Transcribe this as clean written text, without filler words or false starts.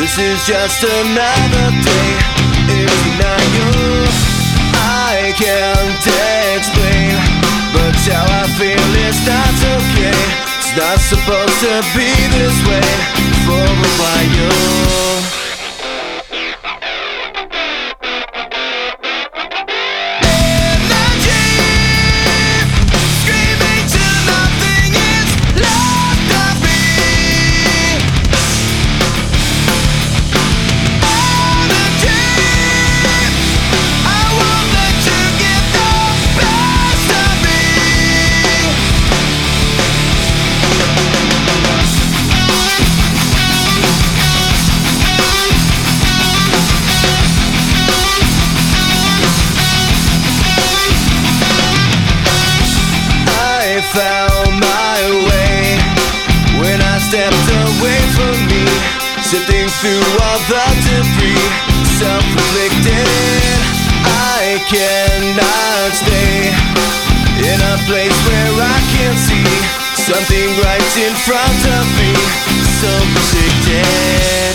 This is just another day in denial. I can't explain, but how I feel is not okay. It's not supposed to be this way for a while. Found my way when I stepped away from me, sifting through all the debris, self-inflicted. I cannot stay in a place where I can see something right in front of me, so predicted.